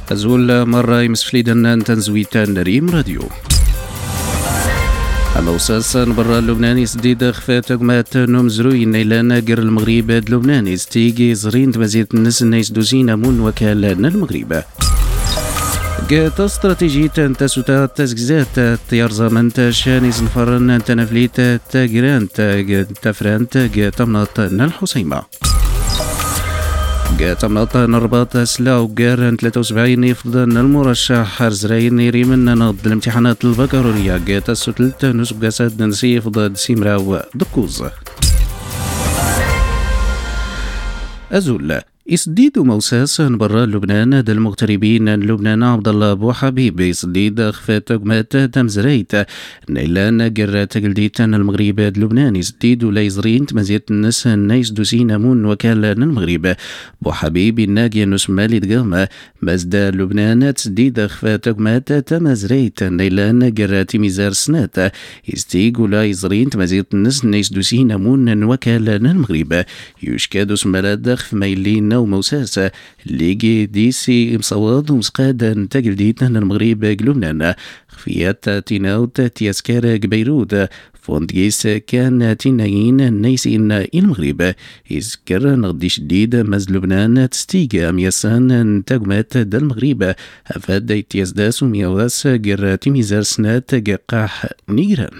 أزول مرة يمسفليدن تنزويتان ريم راديو موساسا برا اللبناني سديد خفات قمات نمزروي نيلان قر المغرب اللبناني ستيجي زرين تمزيد الناس نيس دوزين مون وكالان المغرب قات استراتيجية تسوتا تزكزات تيار زمن شاني زنفرن تنفليت تاقرانت تفرانت تمناط الحسيمة تمناط نرباط سلاو قارن 73 يفضل المرشح حرزرين ريمن نض الامتحانات البكالوريا قات السلطة نسب قاسات نسيف ضد سيمراو دكوز أزول إسديد موساس برا لبنان د المغتربين لبنان عبد الله بو حبيب إسديد خفات قمات تمزريت نيلان قرة تقلديت المغرب اللبناني إسديد وليزرين تمزيت الناس نيس دوسين مون وكالان المغرب بو حبيب الناقي نسمالي دقامة مزد لبنان تسديد خفات قمات تمزريت نيلان قرة تميزار سنات إستيق وليزرين تمزيت الناس نيس دوسين مون وكالان المغرب يشكاد سمالات خف ميلين وموساسة ليجي ديسي مصواد ومسقاد تاقل ديتنا المغرب لبنان خفيات تيناوت تياسكار بيروت فوندقيس كان تيناين نيسين المغرب يذكر نغدي شديد مز لبنان تستيقى مياسان تاقمات دا المغرب أفاد تيازداس وميواس قر تيميزار سنات قاح نيران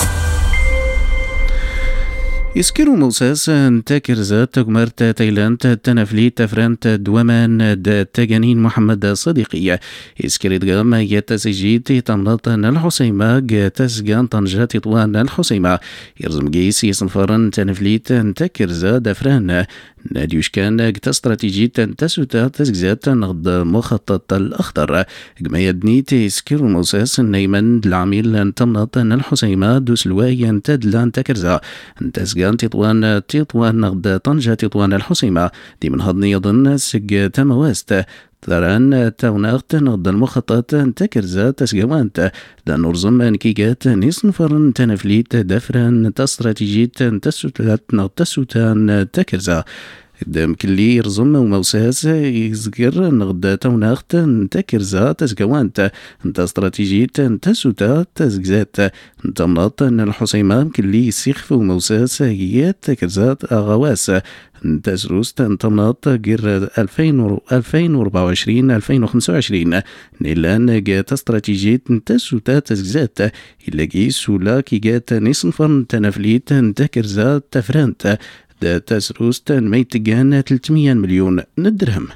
يسكروا موساس تاكرزات تقمرت تايلاند تنفليت تفرانت دومان دا تاجانين محمد صديقية يسكرت قام يتسجيت تمنطن الحسيمة تسجان طنجات طوان الحسيمة يرزم قيس يسنفرن تنفليت تاكرزا دفران ناديوش كان استراتيجية تسوتا تزجزات نغض مخطط الأخضر كما يدني تيسكر موساس نيمن العميل تمنطن الحسيمة دوسلواي تدلان تكرزا تسجان تطوان نغض طنجة تطوان الحسيمة دي من هضني يظن سج تمواست ثران توناغت نغض المخطط تكرزا تسجوانت دا نرزم انكيجات نصنفرن تنفليت دفران استراتيجية تسوتا نغض تسوتان تكرزا قدام كلي يرزم وموساس يذكر نغدا توناغت تكرزا تسكوانت انت استراتيجية تسوتا تزكزات انت مناط الحسيمة كلي يسيخف وموساس هي تكرزات اغواس انت سروست انت مناط غير 2024 2025 نيلان جات استراتيجية تسوتا تزكزات إلا جيس ولا كي جات نصنفن تنفليت تكرزا تفرانت دا تسروست ميتجان 300 مليون درهم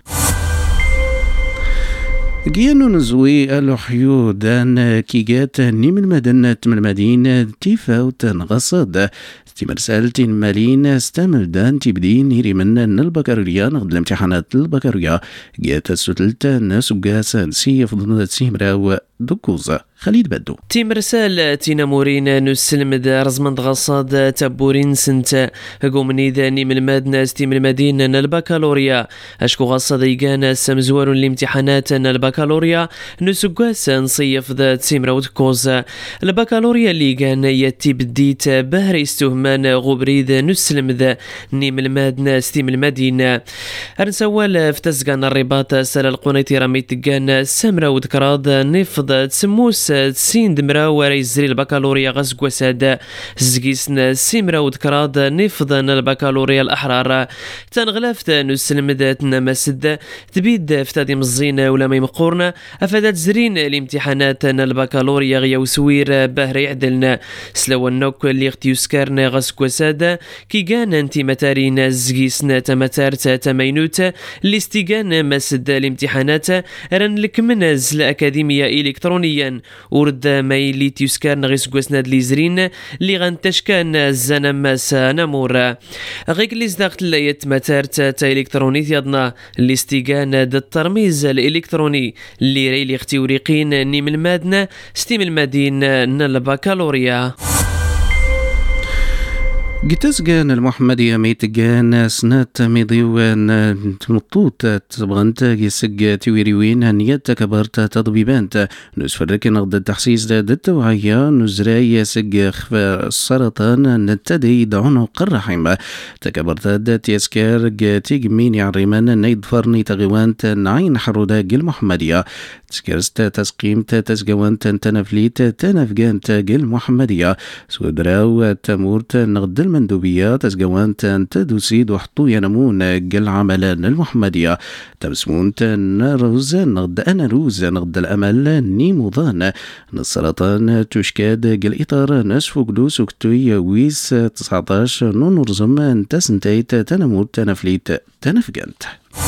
جيانو نزوي الحيو دان كيجات نيم المدنة من المدينة تيفاو تنغصد مرسالة مالين استعمل دان تبدين هيري من البكالوريا نغد الامتحانات البكالوريا جات السلطة ناس وقاسا سيف ضمن سيمراو دكوزة خليد بدو تيمرسال تينامورين نسلم رزمند غصاد تبورين سنت قومني ذاني من المادنة ستيم المدينة البكالوريا أشكو غصاد يقانا سمزوار الامتحانات البكالوريا نسقاسا نصيف ذا تيمراو دكوزة البكالوريا اللي كان يتي بديت بهري استهمان غبريد نسلم ذا نيم المادنة ستيم المدينة أرنسوال فتسقان الرباط سال القنيتي رميت كان سمراو دكراد نفض تسموس تسين دمرا وريزري البكالوريا غزق وساد زقيسنا سيمرا ودكراد نفضن البكالوريا الأحرار تنغلفت نسلم ذاتنا مسد تبيد فتادي مزينة ولا ميمقورنا أفادت زرين الامتحانات البكالوريا غيا وسوير بهري عدلنا سلو النوك اللي اختيوسكارنا غزق وساد كي كان انتي متارين زقيسنا تمتارت تمينوت اللي استيقان مسد الامتحانات رن لك منز الأكاديمية إلكترونيا ورد مايلي تيوسكار نغيس قوسناد ليزرين اللي غنتشكان الزنم سانامور غيك اللي زداقت الليت متارت تا إلكترونيت يضنا اللي استيقان دا الترميز الإلكتروني اللي ريلي اختيوريقين نيم المادنة جتسجان المحمدية ميتجان سنات ميضيوان مطوط تبغنت جسج تيويريوين نيت كبرت تضبيبانت نسفرك نغد التحسيس ضد التوعية نزراي سج خفا السرطان نتدي عنق الرحم تكبرت دات يسكر تيجميني عريمان نيد فرني تغوانت نعين حروداج المحمدية تسكرست تسقيمت تسجوانت تنفليت تنفجانت المحمدية سودراو تمورت نغد المندوبية تسجوانت تدوسيد وحطو ينمون قل عملان المحمدية تمسمون نروز نغد أنروز نغد الأمل نيموضان السرطان تشكاد قل إطار نسفو قدوس وكتوي ويس 19 نونرزم تسنتيت تنموت تنفليت تنفجانت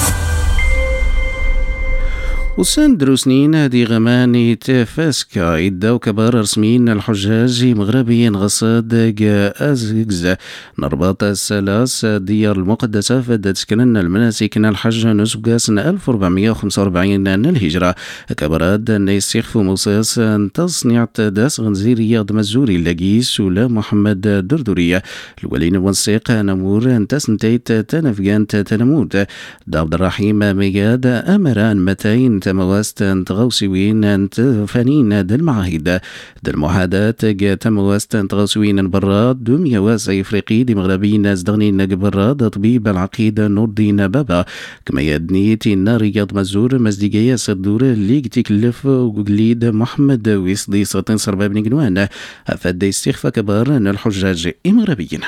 وسان دروسنين دي غماني تفاسكا يداو كبار رسميين الحجاج مغربيين غصاد أزيكز نربط السلاس ديار المقدسة فدت سكنن المناسكنا الحج نسبقا سنة 1445 الهجرة كبراد نيسيخفو موسيس تصنيع داس غنزيرية دمزوري لقيس ولا محمد دردورية الولين والسيق نمور تسنتيت تنفقان تنمود عبد الرحيم مياد أمران متين تمواست تغوسوين فانين دل معاهد دل معاهدات تمواست تغوسوين براد دوم يواس إفريقي دي مغربيين زدغنين براد طبيب العقيدة نور الدين بابا كما يدني تينا رياض مزور مزديقية صدور اللي تكلف وقليد محمد ويصدي سطن صربا بن قنوان أفاد استخفى كبار الحجاج مغربيين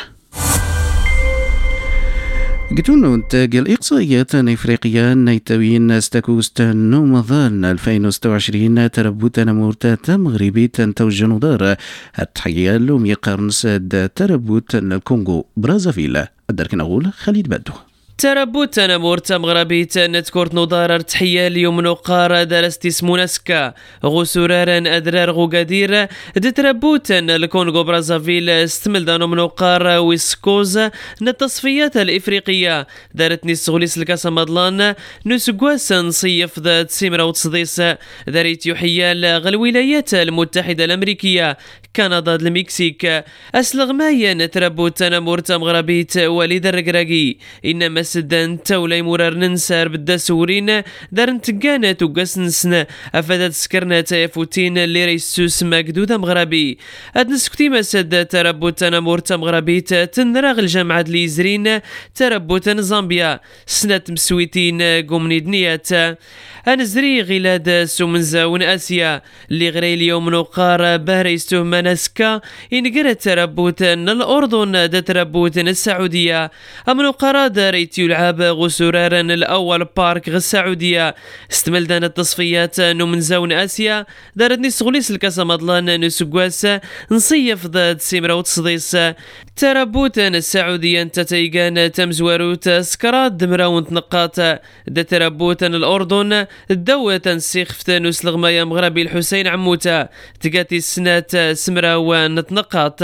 قتلنا انتاج الإقصائيات الإفريقية نيتوين استكوست نومضان 2026 تربوتا نمورتا تمغربيتا توجن دار التحية لهم يقارن ساد تربوت الكونغو برازافيل الدرك نقول خالد بدو تربوت نمورت مغربيت نتكورت نضارر تحية اليوم نقار درستي سمونسكا غسورارا أدرار غوغادير دتربوت الكونغو برازافيل استمل دانو نقار ويسكوز التصفيات الإفريقية دارتني السغليس الكاسا مدلان نسقواس نصيف ذات سيمرا وتصديس داريت يحيى الولايات المتحدة الأمريكية كندا المكسيك أسلغمايا نتربوت نمورت مغربيت وليد الرقراقي إنما سدان تولي مرار ننسار بالدسورين دارن تقانات وقاسنسن أفادت سكرنا تيفوتين اللي ريسوس مقدودة مغربي أدنسكتي مسد تربوت نمورت مغربيت تنراغ الجامعة ليزرين تربوت زامبيا سنة مسويتين قومني دنيات أنزري غلاد سومنزاون آسيا اللي غري اليوم نقار بهريستو مناسكا إن تربوت الأردن دا تربوت السعودية أمن نقار داريت يلعب غسورارا الأول بارك السعودية استملدان التصفيات نومنزاون آسيا دارتني سغليس الكاسا مضلان نسقواس نصيف ضد سيمرا وتصديس تربوت السعودية تتيقان تمزوروت سكرات دمراون نقاط دا تربوت الأردن الدوة سيخفت نسلغمايا مغربي الحسين عموتا تقاتي السنات سمرا ونتنقاط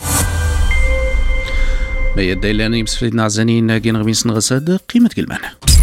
بيد ديلاني مسفريد نعزانين جين غميس نغساد قيمة قلمان